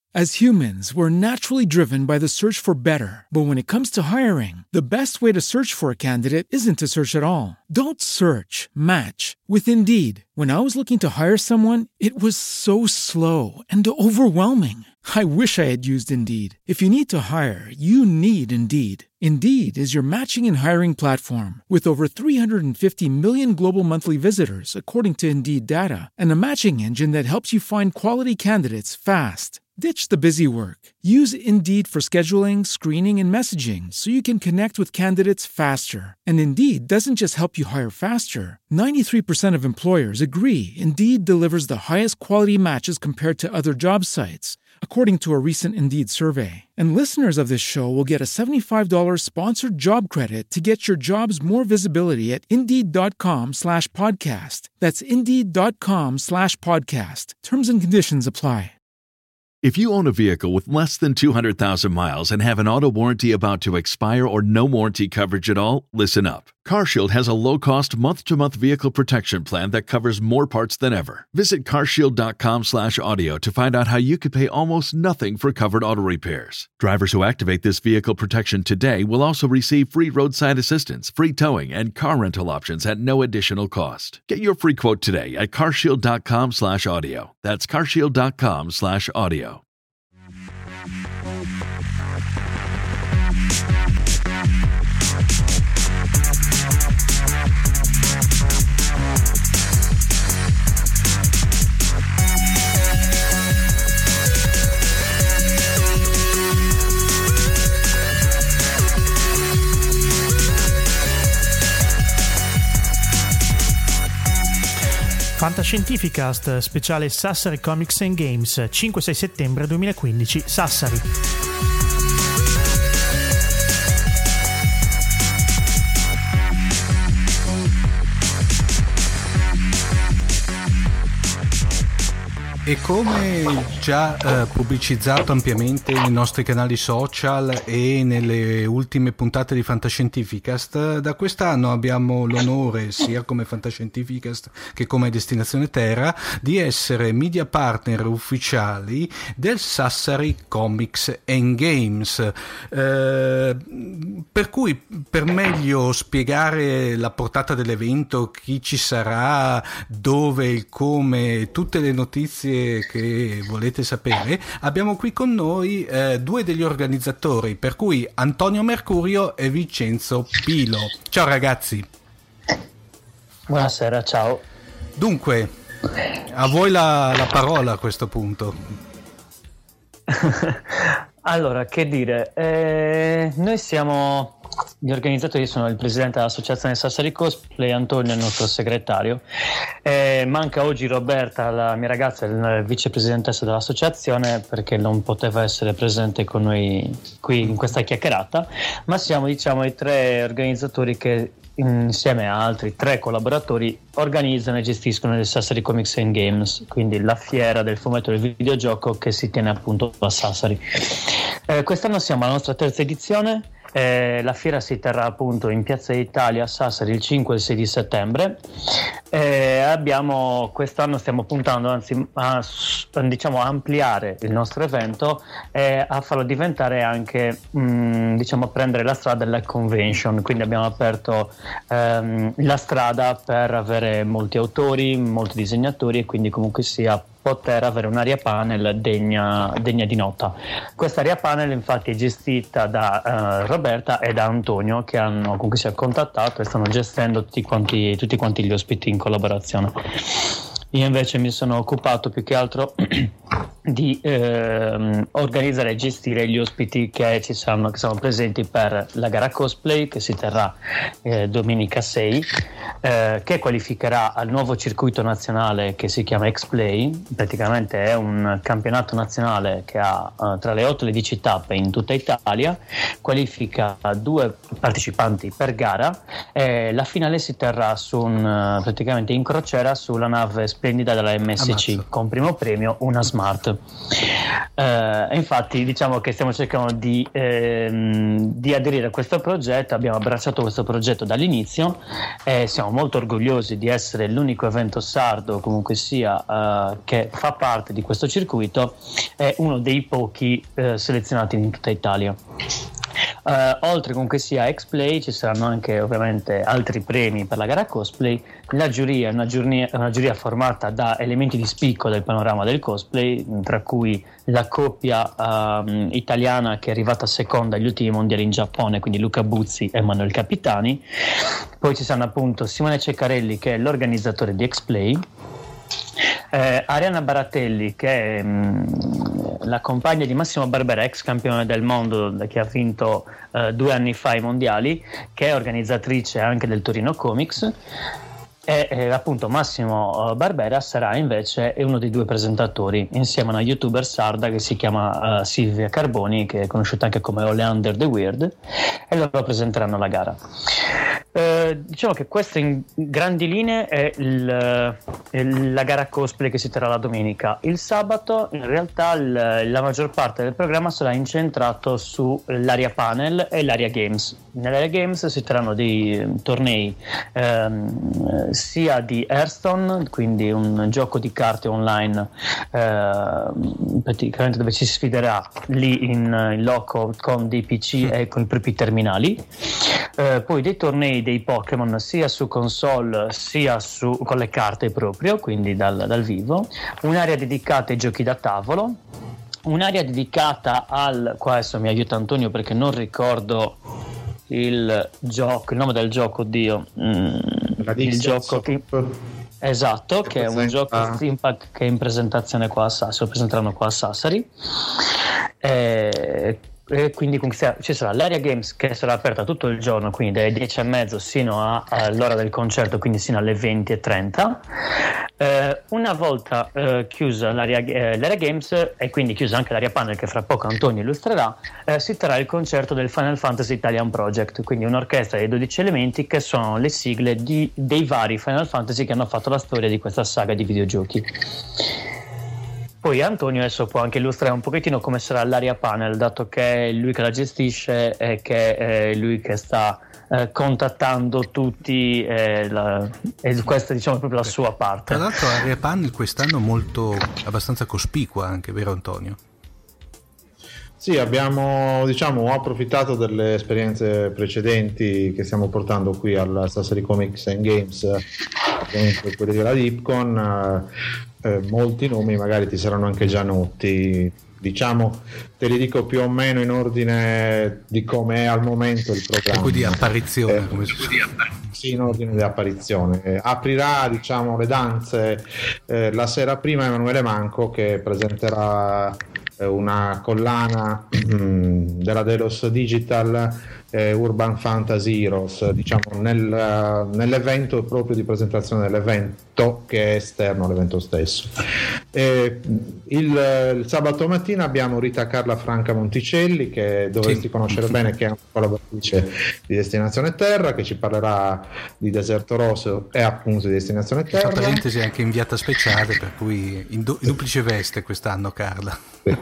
As humans, we're naturally driven by the search for better. But when it comes to hiring, the best way to search for a candidate isn't to search at all. Don't search, match with Indeed. When I was looking to hire someone, it was so slow and overwhelming. I wish I had used Indeed. If you need to hire, you need Indeed. Indeed is your matching and hiring platform with over 350 million global monthly visitors, according to Indeed data, and a matching engine that helps you find quality candidates fast. Ditch the busy work. Use Indeed for scheduling, screening, and messaging so you can connect with candidates faster. And Indeed doesn't just help you hire faster. 93% of employers agree Indeed delivers the highest quality matches compared to other job sites, according to a recent Indeed survey. And listeners of this show will get a $75 sponsored job credit to get your jobs more visibility at Indeed.com/podcast. That's Indeed.com/podcast. Terms and conditions apply. If you own a vehicle with less than 200,000 miles and have an auto warranty about to expire or no warranty coverage at all, listen up. CarShield has a low-cost month-to-month vehicle protection plan that covers more parts than ever. Visit carshield.com/audio to find out how you could pay almost nothing for covered auto repairs. Drivers who activate this vehicle protection today will also receive free roadside assistance, free towing, and car rental options at no additional cost. Get your free quote today at carshield.com/audio. That's carshield.com/audio. Fantascientificast speciale Sassari Comics and Games 5-6 settembre 2015 Sassari. E come già pubblicizzato ampiamente nei nostri canali social e nelle ultime puntate di Fantascientificast, da quest'anno abbiamo l'onore, sia come Fantascientificast che come Destinazione Terra, di essere media partner ufficiali del Sassari Comics and Games. Per cui, per meglio spiegare la portata dell'evento, chi ci sarà, dove, il come, tutte le notizie che volete sapere, abbiamo qui con noi due degli organizzatori, per cui Antonio Mercurio e Vincenzo Pilo. Ciao ragazzi. Buonasera, ciao. Dunque, a voi la parola a questo punto. Allora, che dire, noi siamo gli organizzatori, sono il presidente dell'associazione Sassari Cosplay, Antonio è il nostro segretario, manca oggi Roberta, la mia ragazza, il vicepresidentessa dell'associazione, perché non poteva essere presente con noi qui in questa chiacchierata, ma siamo, diciamo, i tre organizzatori che insieme a altri tre collaboratori organizzano e gestiscono il Sassari Comics and Games, quindi la fiera del fumetto del videogioco che si tiene appunto a Sassari. Quest'anno siamo alla nostra terza edizione. La fiera si terrà appunto in Piazza Italia a Sassari il 5 e il 6 di settembre. Quest'anno stiamo puntando anzi a ampliare il nostro evento e a farlo diventare anche a prendere la strada della convention, quindi abbiamo aperto la strada per avere molti autori, molti disegnatori e quindi comunque sia poter avere un'area panel degna di nota. Questa area panel infatti è gestita da Roberta e da Antonio, che hanno comunque sia contattato e stanno gestendo tutti quanti gli ospiti in collaborazione. Io invece mi sono occupato più che altro di organizzare e gestire gli ospiti che sono presenti per la gara cosplay che si terrà domenica 6, che qualificherà al nuovo circuito nazionale che si chiama X-Play. Praticamente è un campionato nazionale che ha tra le 8 e le 10 tappe in tutta Italia, qualifica 2 partecipanti per gara e la finale si terrà praticamente in crociera sulla nave splendida della MSC. Ammazza. Con primo premio una Smart. smart. Infatti diciamo che stiamo cercando di aderire a questo progetto, abbiamo abbracciato questo progetto dall'inizio e siamo molto orgogliosi di essere l'unico evento sardo, comunque sia, che fa parte di questo circuito, è uno dei pochi selezionati in tutta Italia. Oltre comunque sia a X-Play ci saranno anche ovviamente altri premi per la gara cosplay. La giuria è una giuria formata da elementi di spicco del panorama del cosplay, tra cui la coppia italiana che è arrivata seconda agli ultimi mondiali in Giappone, quindi Luca Buzzi e Manuel Capitani. Poi ci saranno appunto Simone Ceccarelli, che è l'organizzatore di X-Play, Arianna Baratelli, che è la compagna di Massimo Barbera, ex campione del mondo che ha vinto 2 anni fa i mondiali, che è organizzatrice anche del Torino Comics, e appunto Massimo Barbera sarà invece uno dei 2 presentatori insieme a una youtuber sarda che si chiama Silvia Carboni, che è conosciuta anche come Oleander the Weird, e loro presenteranno la gara. Diciamo che questa in grandi linee è la gara cosplay che si terrà la domenica. Il sabato in realtà la maggior parte del programma sarà incentrato sull'area panel e l'area games. Nell'area games si terranno dei tornei sia di Hearthstone, quindi un gioco di carte online praticamente dove ci sfiderà lì in loco con dei PC e con i propri terminali, poi dei tornei dei Pokémon sia su console sia con le carte proprio, quindi dal vivo, un'area dedicata ai giochi da tavolo, un'area dedicata qua adesso mi aiuta Antonio perché non ricordo il nome del gioco, oddio, il gioco esatto, che è un gioco Steampunk che è in presentazione qua a Sassari, lo presenteranno qua a Sassari, e quindi ci sarà l'area games che sarà aperta tutto il giorno, quindi dalle 10:30 sino all'ora del concerto, quindi sino alle 20:30. Una volta chiusa l'area games e quindi chiusa anche l'area panel che fra poco Antonio illustrerà, si terrà il concerto del Final Fantasy Italian Project, quindi un'orchestra dei 12 elementi che sono le sigle dei vari Final Fantasy che hanno fatto la storia di questa saga di videogiochi. Poi Antonio adesso può anche illustrare un pochettino come sarà l'area panel, dato che è lui che la gestisce e che è lui che sta contattando tutti, e questa diciamo è proprio la sua parte. Tra l'altro l'area panel quest'anno abbastanza cospicua anche, vero Antonio? Sì, abbiamo ho approfittato delle esperienze precedenti che stiamo portando qui al Sassari Comics and Games, ovviamente quelle della Lipcon. Molti nomi magari ti saranno anche già noti, te li dico più o meno in ordine di come è al momento il programma. Di apparizione, come si dice. Sì, in ordine di apparizione. Aprirà le danze la sera prima Emanuele Manco, che presenterà una collana della Delos Digital, Urban Fantasy Heroes, nell'evento proprio di presentazione dell'evento, che è esterno all'evento stesso. Il sabato mattina abbiamo Rita Carla Franca Monticelli, che dovresti conoscere bene, che è una collaboratrice di Destinazione Terra, che ci parlerà di Deserto Rosso e appunto di Destinazione Terra. Tra parentesi, anche inviata speciale, per cui in duplice veste quest'anno Carla. Sì.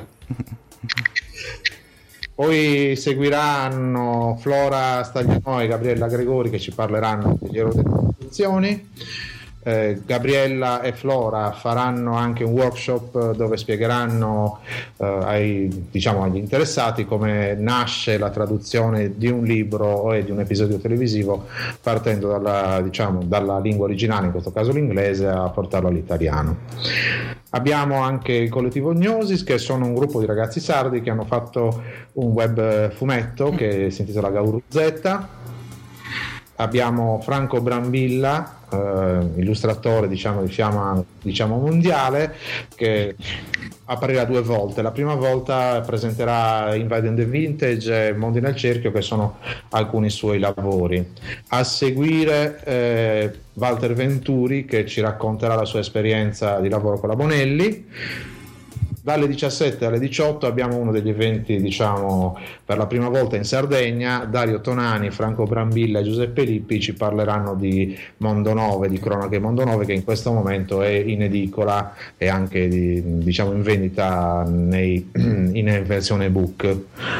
Poi seguiranno Flora Stagliano e Gabriella Gregori, che ci parleranno degli errori delle produzioni. Gabriella e Flora faranno anche un workshop dove spiegheranno agli interessati come nasce la traduzione di un libro o di un episodio televisivo, partendo dalla lingua originale, in questo caso l'inglese, a portarlo all'italiano. Abbiamo anche il collettivo Gnosis, che sono un gruppo di ragazzi sardi che hanno fatto un web fumetto che si intitola Gauruzetta. Abbiamo Franco Brambilla, illustratore di fiamma mondiale, che apparirà 2 volte. La prima volta presenterà Invading the Vintage e Mondi nel Cerchio, che sono alcuni suoi lavori. A seguire Walter Venturi, che ci racconterà la sua esperienza di lavoro con la Bonelli. dalle 17 alle 18 abbiamo uno degli eventi, diciamo, per la prima volta in Sardegna. Dario Tonani, Franco Brambilla e Giuseppe Lippi ci parleranno di Mondo 9, di Cronache Mondo 9, che in questo momento è in edicola e anche diciamo in vendita in versione ebook.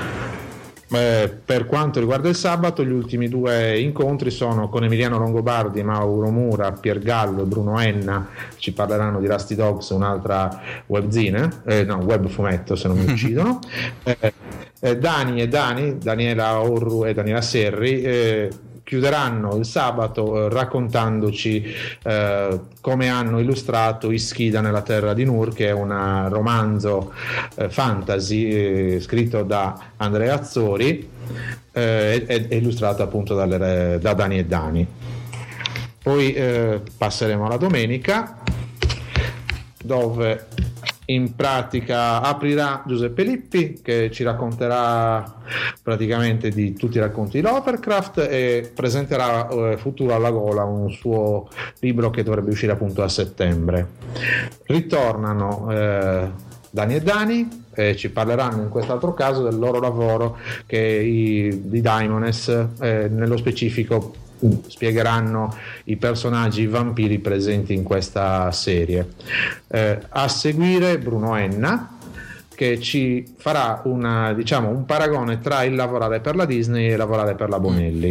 Per quanto riguarda il sabato, gli ultimi 2 incontri sono con Emiliano Longobardi, Mauro Mura, Pier Gallo e Bruno Enna. Ci parleranno di Rusty Dogs, un'altra webzine, web fumetto se non mi uccidono. Daniela Orru e Daniela Serri chiuderanno il sabato raccontandoci come hanno illustrato Ischida nella terra di Nur, che è un romanzo fantasy scritto da Andrea Azzori e illustrato appunto da Dani e Dani. Poi passeremo alla domenica, dove in pratica aprirà Giuseppe Lippi, che ci racconterà praticamente di tutti i racconti di Lovecraft e presenterà Futuro alla gola, un suo libro che dovrebbe uscire appunto a settembre. Ritornano Dani e Dani e ci parleranno in quest'altro caso del loro lavoro, che di Daimones, nello specifico spiegheranno i personaggi vampiri presenti in questa serie. A seguire Bruno Enna, che ci farà un paragone tra il lavorare per la Disney e lavorare per la Bonelli.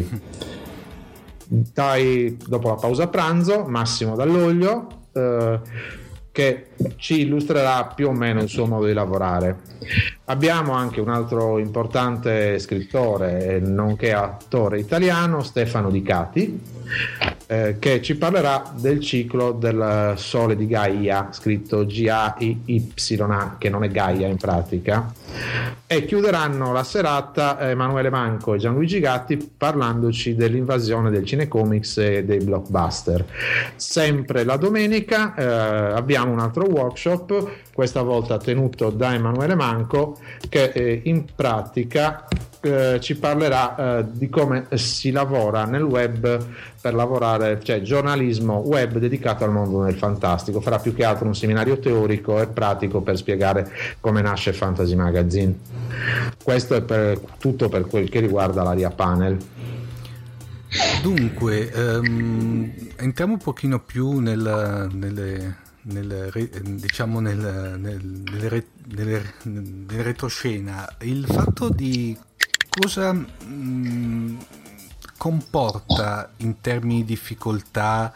Dopo la pausa pranzo, Massimo Dall'Oglio, che ci illustrerà più o meno il suo modo di lavorare. Abbiamo anche un altro importante scrittore nonché attore italiano, Stefano Di Cati, che ci parlerà del ciclo del Sole di Gaia, scritto G-A-I-Y-A, che non è Gaia in pratica. E chiuderanno la serata Emanuele Manco e Gianluigi Gatti parlandoci dell'invasione del cinecomics e dei blockbuster. Sempre la domenica abbiamo un altro workshop, questa volta tenuto da Emanuele Manco, che in pratica ci parlerà di come si lavora nel web per lavorare, cioè giornalismo web dedicato al mondo del fantastico. Farà più che altro un seminario teorico e pratico per spiegare come nasce Fantasy Magazine. Questo è tutto per quel che riguarda l'area panel. Dunque entriamo un pochino più nelle retroscena. Il fatto di cosa comporta in termini di difficoltà,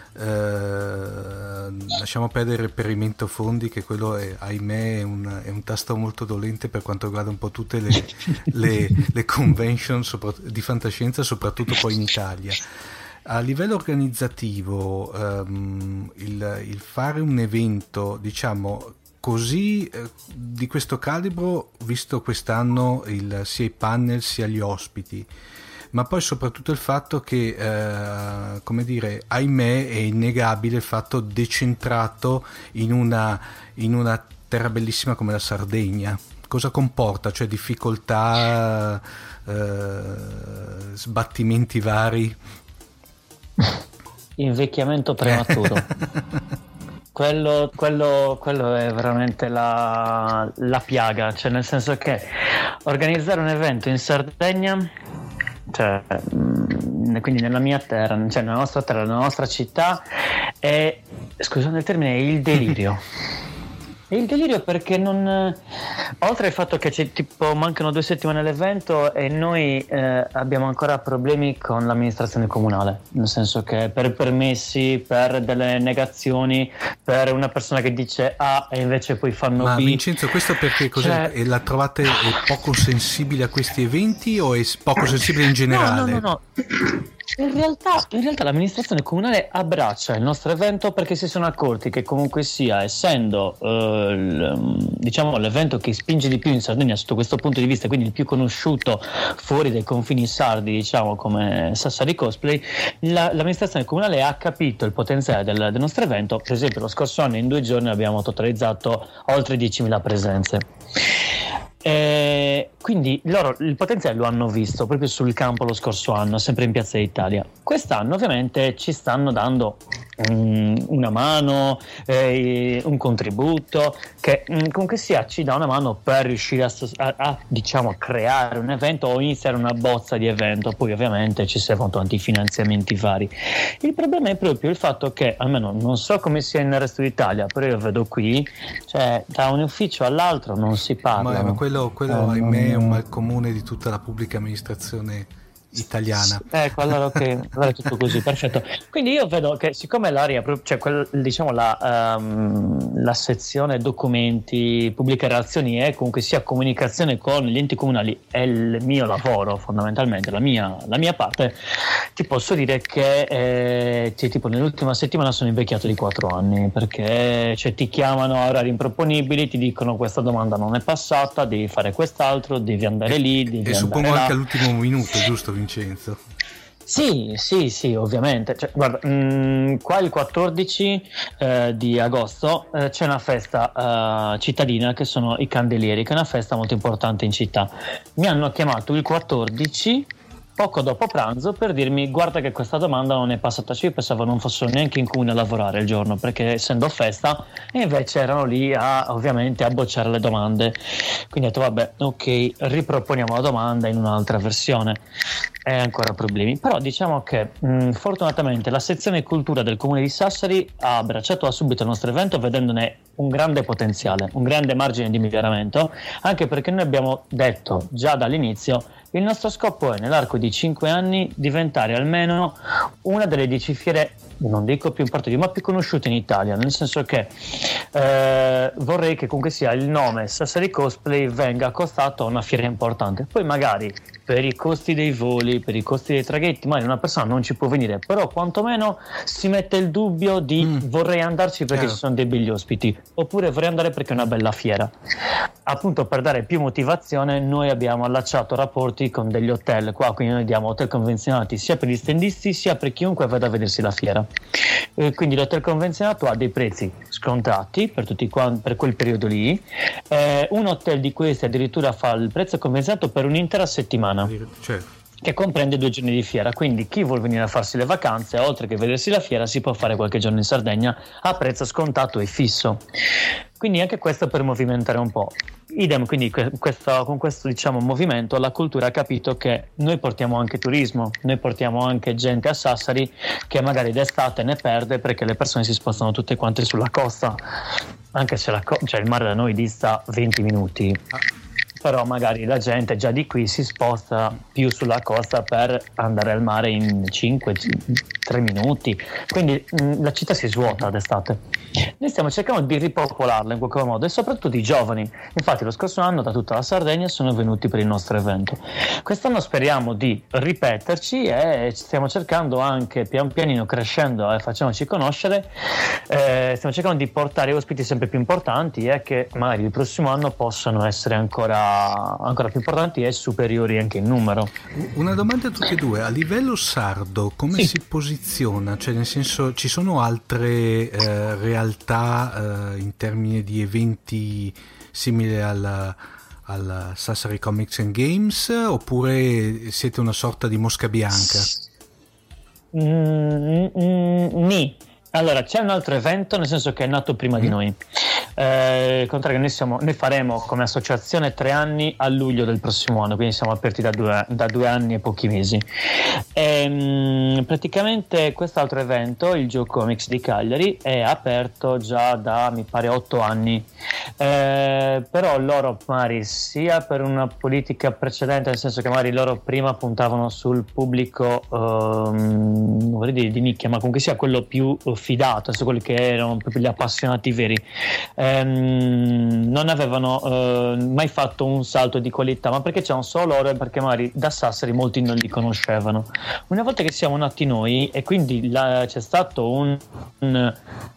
lasciamo perdere il reperimento fondi, che quello è, ahimè, è un tasto molto dolente per quanto riguarda un po' tutte le convention di fantascienza, soprattutto poi in Italia. A livello organizzativo, il fare un evento, diciamo così, di questo calibro, visto quest'anno sia i panel sia gli ospiti, ma poi soprattutto il fatto che, come dire, ahimè, è innegabile il fatto decentrato in una terra bellissima come la Sardegna. Cosa comporta? Cioè difficoltà, sbattimenti vari? Invecchiamento prematuro. Quello è veramente la piaga, cioè nel senso che organizzare un evento in Sardegna, cioè quindi nella mia terra, cioè nella nostra terra, nella nostra città, è, scusate il termine, è il delirio. È il delirio, perché oltre al fatto che mancano 2 settimane all'evento e noi abbiamo ancora problemi con l'amministrazione comunale, nel senso che per permessi, per delle negazioni, per una persona che dice A e invece poi fanno B. Ma Vincenzo, questo perché cos'è? Cioè, la trovate poco sensibile a questi eventi o è poco sensibile in generale? No. In realtà l'amministrazione comunale abbraccia il nostro evento, perché si sono accorti che comunque sia, essendo diciamo l'evento che spinge di più in Sardegna sotto questo punto di vista, quindi il più conosciuto fuori dai confini sardi, diciamo come Sassari Cosplay, l'amministrazione comunale ha capito il potenziale del nostro evento. Per esempio lo scorso anno in 2 giorni abbiamo totalizzato oltre 10.000 presenze. Quindi loro il potenziale lo hanno visto proprio sul campo lo scorso anno, sempre in Piazza d'Italia. Quest'anno ovviamente ci stanno dando una mano, un contributo che comunque sia ci dà una mano per riuscire a diciamo creare un evento o iniziare una bozza di evento. Poi ovviamente ci servono tanti finanziamenti vari. Il problema è proprio il fatto che, almeno non so come sia nel resto d'Italia, però io vedo qui, cioè da un ufficio all'altro non si parla. Ma quello ahimè è un mal comune di tutta la pubblica amministrazione italiana. Ecco, allora ok, allora è tutto così, perfetto. Quindi io vedo che siccome l'area, cioè diciamo la sezione documenti, pubbliche relazioni e comunque sia comunicazione con gli enti comunali è il mio lavoro fondamentalmente, la mia parte, ti posso dire che tipo nell'ultima settimana sono invecchiato di 4 anni, perché cioè, ti chiamano a orari improponibili, ti dicono questa domanda non è passata, devi fare quest'altro, devi andare lì, devi andare suppongo là. Anche all'ultimo minuto, giusto Vincenzo? Sì, ovviamente. Cioè, guarda, qua il 14 di agosto c'è una festa cittadina che sono i Candelieri, che è una festa molto importante in città. Mi hanno chiamato il 14 poco dopo pranzo per dirmi guarda che questa domanda non è passata. Io pensavo non fossero neanche in comune a lavorare il giorno, perché essendo festa, e invece erano lì ovviamente a bocciare le domande. Quindi ho detto vabbè, ok, riproponiamo la domanda in un'altra versione. E ancora problemi, però diciamo che fortunatamente la sezione cultura del comune di Sassari ha abbracciato subito il nostro evento, vedendone un grande potenziale, un grande margine di miglioramento, anche perché noi abbiamo detto già dall'inizio il nostro scopo è nell'arco di 5 anni diventare almeno una delle 10 fiere, non dico più importanti, ma più conosciute in Italia, nel senso che vorrei che comunque sia il nome Sassari Cosplay venga accostato a una fiera importante. Poi magari per i costi dei voli, per i costi dei traghetti, magari una persona non ci può venire, però quantomeno si mette il dubbio di vorrei andarci perché ci sono dei begli ospiti, oppure vorrei andare perché è una bella fiera. Appunto, per dare più motivazione noi abbiamo allacciato rapporti con degli hotel qua, quindi noi diamo hotel convenzionati sia per gli standisti sia per chiunque vada a vedersi la fiera. Quindi l'hotel convenzionato ha dei prezzi scontati per tutti per quel periodo lì. Un hotel di questi addirittura fa il prezzo convenzionato per un'intera settimana, Certo. che comprende 2 giorni di fiera, quindi chi vuol venire a farsi le vacanze oltre che vedersi la fiera si può fare qualche giorno in Sardegna a prezzo scontato e fisso. Quindi anche questo per movimentare un po'. Idem, quindi con questo diciamo movimento la cultura ha capito che noi portiamo anche turismo, noi portiamo anche gente a Sassari che magari d'estate ne perde perché le persone si spostano tutte quante sulla costa, anche se cioè il mare da noi dista 20 minuti. Però magari la gente già di qui si sposta più sulla costa per andare al mare in 3 minuti, quindi la città si svuota d'estate. Noi stiamo cercando di ripopolarla in qualche modo, e soprattutto i giovani. Infatti lo scorso anno da tutta la Sardegna sono venuti per il nostro evento. Quest'anno speriamo di ripeterci e stiamo cercando anche pian pianino, crescendo e facendoci conoscere, stiamo cercando di portare ospiti sempre più importanti e che magari il prossimo anno possano essere ancora più importanti e superiori anche in numero. Una domanda a tutti e due: a livello sardo come si posiziona? Cioè, nel senso, ci sono altre realtà in termini di eventi simili al Sassari Comics and Games, oppure siete una sorta di mosca bianca? Allora, c'è un altro evento, nel senso che è nato prima di noi. Al contrario, noi faremo come associazione 3 anni a luglio del prossimo anno, quindi siamo aperti da 2 anni e pochi mesi. Praticamente quest'altro evento, il Joe Comics di Cagliari, è aperto già da mi pare 8 anni, però loro magari sia per una politica precedente, nel senso che magari loro prima puntavano sul pubblico non vorrei dire di nicchia, ma comunque sia quello più fidato, quelli che erano proprio gli appassionati veri, non avevano mai fatto un salto di qualità, ma perché c'erano solo loro e perché magari da Sassari molti non li conoscevano. Una volta che siamo nati noi e quindi c'è stato un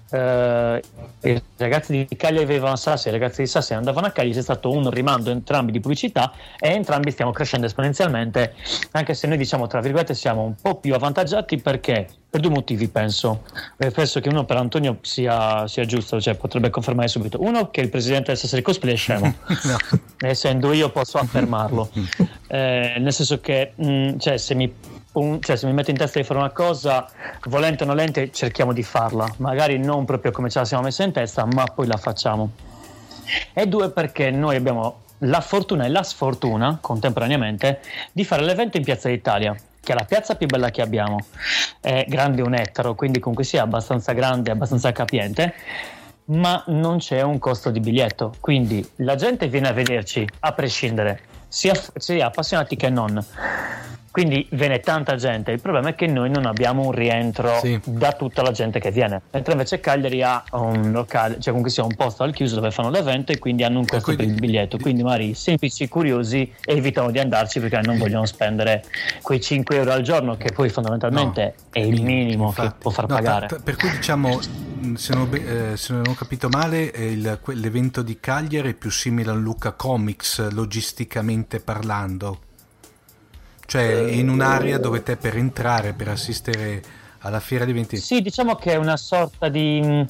i ragazzi di Cagliari avevano Sassari, i ragazzi di Sassari andavano a Cagliari, c'è stato un rimando entrambi di pubblicità e entrambi stiamo crescendo esponenzialmente, anche se noi diciamo tra virgolette siamo un po' più avvantaggiati, perché per due motivi penso che uno per Antonio sia giusto, cioè potrebbe confermare subito. Uno, che il presidente del Sassari Cosplay è scemo. No. Essendo io posso affermarlo, nel senso che se mi metto in testa di fare una cosa, volente o nolente cerchiamo di farla, magari non proprio come ce la siamo messa in testa, ma poi la facciamo. E due, perché noi abbiamo la fortuna e la sfortuna contemporaneamente di fare l'evento in Piazza d'Italia, che è la piazza più bella che abbiamo, è grande un ettaro, quindi comunque sia abbastanza grande, abbastanza capiente, ma non c'è un costo di biglietto, quindi la gente viene a vederci a prescindere, sia appassionati che non. Quindi viene tanta gente, il problema è che noi non abbiamo un rientro da tutta la gente che viene, mentre invece Cagliari ha un locale, cioè comunque sia un posto al chiuso dove fanno l'evento e quindi hanno un costo per il biglietto, quindi magari i semplici curiosi evitano di andarci perché non vogliono spendere quei 5 euro al giorno, che poi fondamentalmente è il minimo infatti, che può far pagare. Per cui diciamo, se non ho capito male, l'evento di Cagliari è più simile al Lucca Comics logisticamente parlando. Cioè in un'area dove te per entrare, per assistere alla fiera di eventi... Sì, diciamo che è una sorta di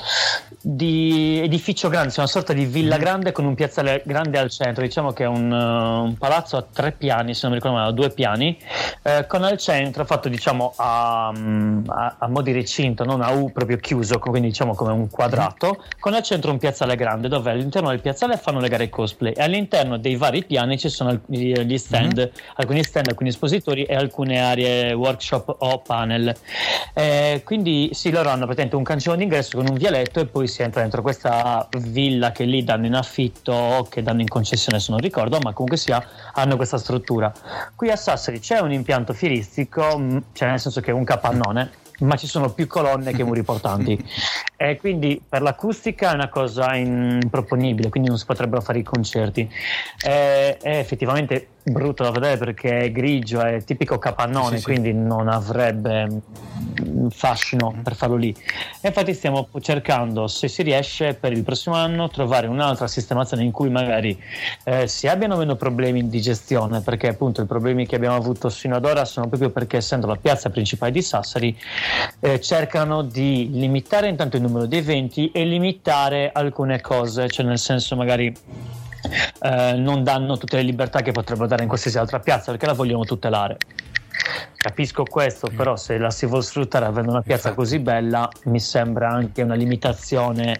edificio grande, cioè una sorta di villa grande con un piazzale grande al centro. Diciamo che è un palazzo a 3 piani, se non mi ricordo male, a 2 piani, con al centro fatto diciamo a mo' di recinto, non a U, proprio chiuso, quindi diciamo come un quadrato, con al centro un piazzale grande dove all'interno del piazzale fanno le gare cosplay e all'interno dei vari piani ci sono gli stand, alcuni stand, alcuni espositori e alcune aree workshop o panel. Quindi sì, loro hanno praticamente un cancello d'ingresso con un vialetto e poi si entra dentro questa villa che lì danno in affitto o che danno in concessione, se non ricordo, ma comunque sia hanno questa struttura. Qui a Sassari c'è un impianto fieristico, cioè nel senso che è un capannone, ma ci sono più colonne che muri portanti e quindi per l'acustica è una cosa improponibile, quindi non si potrebbero fare i concerti. È effettivamente brutto da vedere perché è grigio, è tipico capannone, quindi non avrebbe fascino per farlo lì. E infatti stiamo cercando, se si riesce, per il prossimo anno trovare un'altra sistemazione in cui magari si abbiano meno problemi di gestione, perché appunto i problemi che abbiamo avuto sino ad ora sono proprio perché, essendo la piazza principale di Sassari, cercano di limitare intanto il numero di eventi e limitare alcune cose, cioè nel senso magari non danno tutte le libertà che potrebbero dare in qualsiasi altra piazza, perché la vogliono tutelare. Capisco questo, però se la si vuole sfruttare avendo una piazza così bella, mi sembra anche una limitazione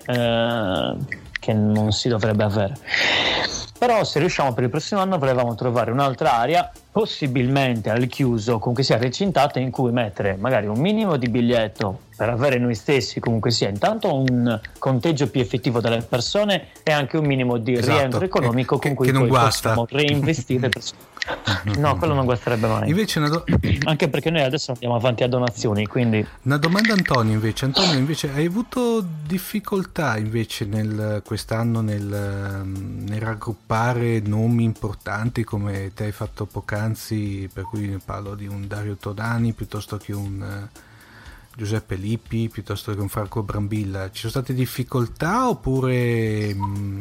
che non si dovrebbe avere. Però se riusciamo per il prossimo anno volevamo trovare un'altra area, possibilmente al chiuso, comunque sia recintata, in cui mettere magari un minimo di biglietto per avere noi stessi comunque sia intanto un conteggio più effettivo delle persone e anche un minimo di rientro economico con cui poi possiamo reinvestire. No, quello non guasterebbe mai. Invece anche perché noi adesso andiamo avanti a donazioni, quindi. Una domanda Antonio invece, hai avuto difficoltà invece quest'anno nel raggruppare nomi importanti come te hai fatto poc'anzi, per cui ne parlo di un Dario Todani piuttosto che un Giuseppe Lippi, piuttosto che un Franco Brambilla? Ci sono state difficoltà oppure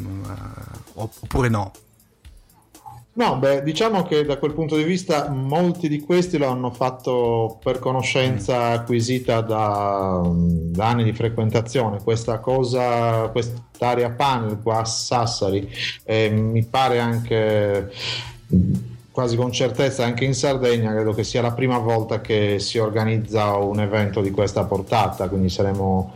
no? No, diciamo che da quel punto di vista molti di questi lo hanno fatto per conoscenza acquisita da anni di frequentazione. Quest'area panel qua a Sassari, mi pare anche quasi con certezza anche in Sardegna, credo che sia la prima volta che si organizza un evento di questa portata, quindi saremo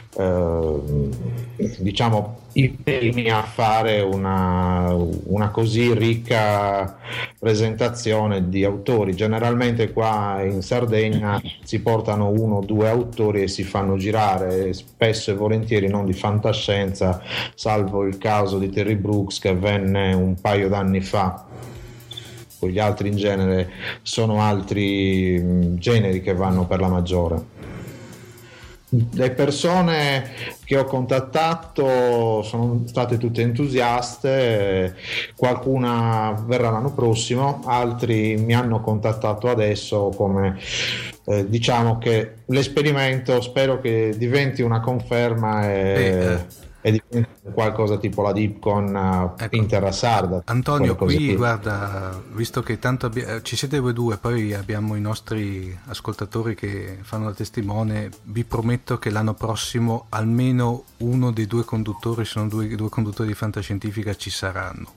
diciamo i primi a fare una così ricca presentazione di autori. Generalmente qua in Sardegna si portano 1 o 2 autori e si fanno girare, spesso e volentieri non di fantascienza, salvo il caso di Terry Brooks che avvenne un paio d'anni fa. Gli altri in genere sono altri generi che vanno per la maggiore. Le persone che ho contattato sono state tutte entusiaste, qualcuna verrà l'anno prossimo, altri mi hanno contattato adesso, come diciamo che l'esperimento spero che diventi una conferma e diventi qualcosa tipo la Deepcon in terra sarda. Antonio, qui guarda, visto che tanto ci siete voi due, poi abbiamo i nostri ascoltatori che fanno da testimone, vi prometto che l'anno prossimo almeno uno dei due conduttori, sono due conduttori di Fantascientifica, ci saranno.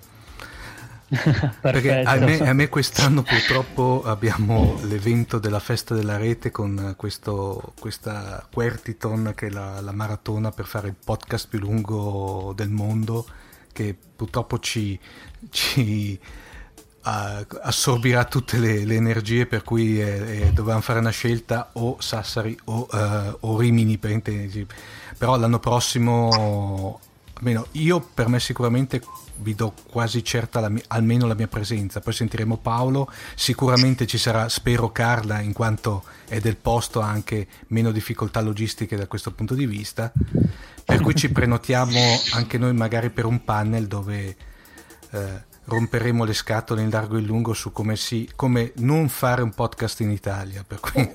Perché a me quest'anno purtroppo abbiamo l'evento della festa della rete con questa Quertiton, che è la maratona per fare il podcast più lungo del mondo, che purtroppo ci assorbirà tutte le energie, per cui dovevamo fare una scelta, o Sassari o Rimini, per intenderci. Però l'anno prossimo, almeno io, per me sicuramente vi do quasi certa almeno la mia presenza. Poi sentiremo Paolo, sicuramente ci sarà, spero, Carla, in quanto è del posto, anche meno difficoltà logistiche da questo punto di vista, per cui ci prenotiamo anche noi magari per un panel dove romperemo le scatole in largo e in lungo su come non fare un podcast in Italia, per cui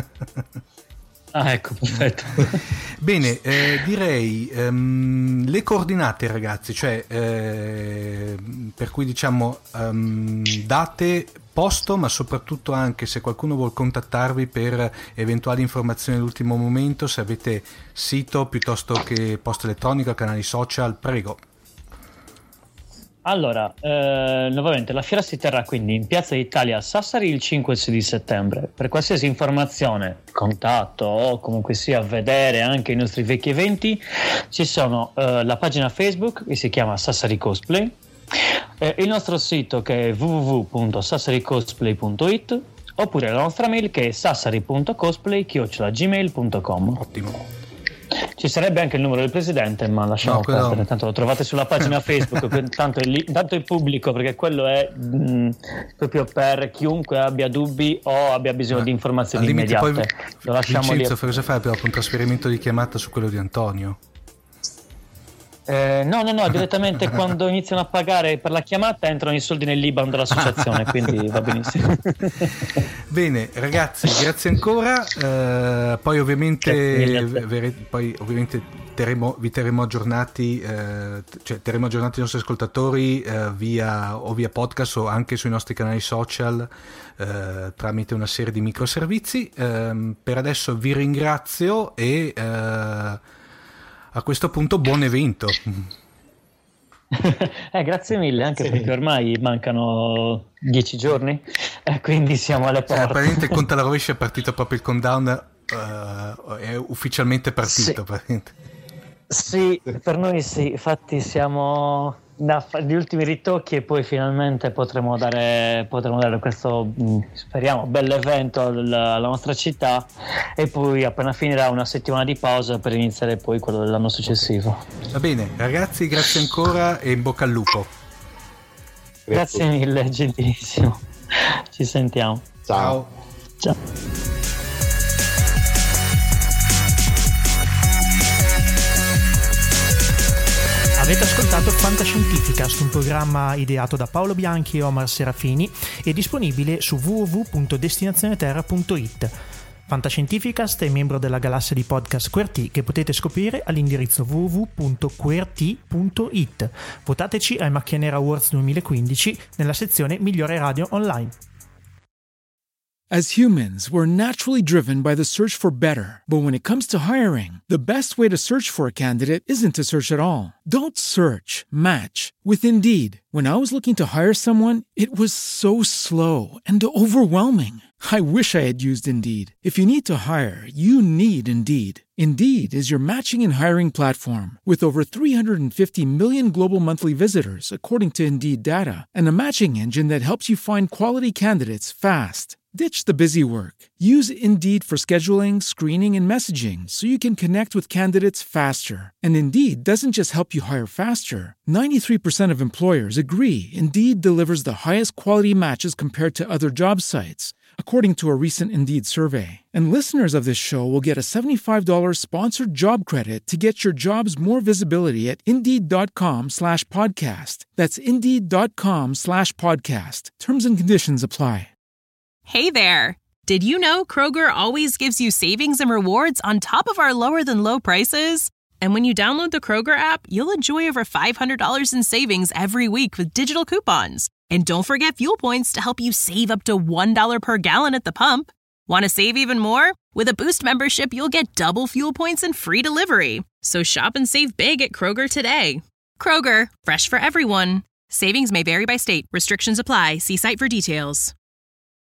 ecco, perfetto. Bene, direi le coordinate, ragazzi, cioè per cui diciamo date, posto, ma soprattutto anche se qualcuno vuol contattarvi per eventuali informazioni all'ultimo momento, se avete sito piuttosto che posta elettronica, canali social, prego. Allora, nuovamente la fiera si terrà quindi in Piazza Italia a Sassari il 5 e 6 di settembre. Per qualsiasi informazione, contatto o comunque sia vedere anche i nostri vecchi eventi, ci sono la pagina Facebook che si chiama Sassari Cosplay, il nostro sito che è www.sassaricosplay.it, oppure la nostra mail che è sassari.cosplay@gmail.com. Ottimo. Ci sarebbe anche il numero del presidente, ma lasciamo perdere, tanto lo trovate sulla pagina Facebook, tanto è pubblico, perché quello è proprio per chiunque abbia dubbi o abbia bisogno di informazioni immediate. Poi, lo lasciamo Vincenzo, lì. cosa fai dopo un trasferimento di chiamata su quello di Antonio? No, direttamente quando iniziano a pagare per la chiamata entrano i soldi nell'IBAN dell'associazione, quindi va benissimo. Bene, ragazzi, grazie ancora. Poi ovviamente vi terremo aggiornati, cioè terremo aggiornati i nostri ascoltatori via podcast o anche sui nostri canali social tramite una serie di microservizi. Per adesso vi ringrazio e a questo punto buon evento. Grazie mille, anche perché ormai mancano 10 giorni, quindi siamo alle porte. Praticamente conta la rovescia, è partito proprio il countdown, è ufficialmente partito. Sì, per noi sì, infatti siamo gli ultimi ritocchi e poi finalmente potremo dare questo, speriamo, bell'evento alla nostra città, e poi appena finirà una settimana di pausa per iniziare poi quello dell'anno successivo. Va bene, ragazzi, grazie ancora e in bocca al lupo. Grazie mille, gentilissimo. Ci sentiamo. Ciao. Avete ascoltato Fantascientificast, un programma ideato da Paolo Bianchi e Omar Serafini e disponibile su www.destinazioneterra.it. Fantascientificast è membro della galassia di podcast QWERTY, che potete scoprire all'indirizzo www.qwerty.it. Votateci ai Macchia Nera Awards 2015 nella sezione Migliore Radio Online. As humans, we're naturally driven by the search for better. But when it comes to hiring, the best way to search for a candidate isn't to search at all. Don't search, match with Indeed. When I was looking to hire someone, it was so slow and overwhelming. I wish I had used Indeed. If you need to hire, you need Indeed. Indeed is your matching and hiring platform with over 350 million global monthly visitors, according to Indeed data, and a matching engine that helps you find quality candidates fast. Ditch the busy work. Use Indeed for scheduling, screening, and messaging so you can connect with candidates faster. And Indeed doesn't just help you hire faster. 93% of employers agree Indeed delivers the highest quality matches compared to other job sites, according to a recent Indeed survey. And listeners of this show will get a $75 sponsored job credit to get your jobs more visibility at Indeed.com/podcast. That's Indeed.com/podcast. Terms and conditions apply. Hey there. Did you know Kroger always gives you savings and rewards on top of our lower-than-low prices? And when you download the Kroger app, you'll enjoy over $500 in savings every week with digital coupons. And don't forget fuel points to help you save up to $1 per gallon at the pump. Want to save even more? With a Boost membership, you'll get double fuel points and free delivery. So shop and save big at Kroger today. Kroger, fresh for everyone. Savings may vary by state. Restrictions apply. See site for details.